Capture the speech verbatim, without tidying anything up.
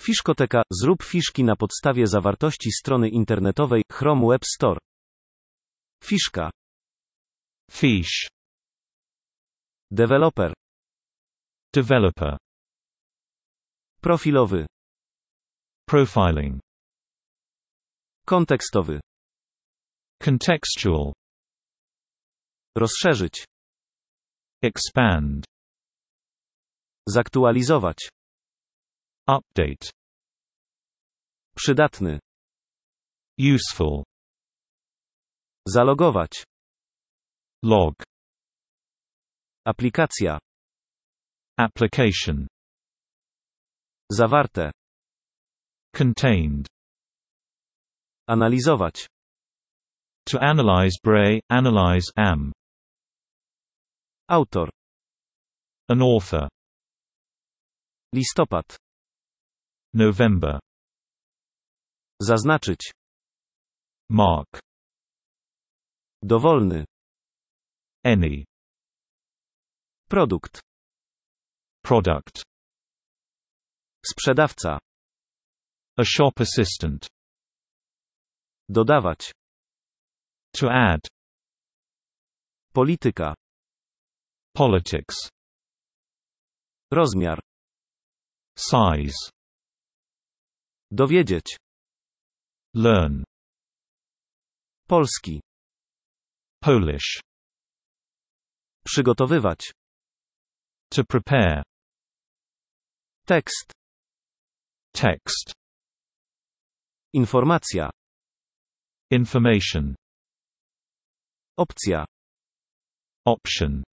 Fiszkoteka. Zrób fiszki na podstawie zawartości strony internetowej Chrome Web Store. Fiszka. Fiche. Deweloper. Developer. Profilowy. Profiling. Kontekstowy. Contextual. Rozszerzyć. Expand. Zaktualizować. Update. Przydatny. Useful. Zalogować. Log. Aplikacja. Application. Zawarte. Contained. Analizować. To analyze Bray, analyze am. Autor. An author. Listopad. November. Zaznaczyć. Mark. Dowolny. Any. Produkt. Product. Sprzedawca. A shop assistant. Dodawać. To add. Polityka. Politics. Rozmiar. Size. Dowiedzieć. Learn. Polski. Polish. Przygotowywać. To prepare. Tekst. Text. Informacja. Information. Opcja. Option.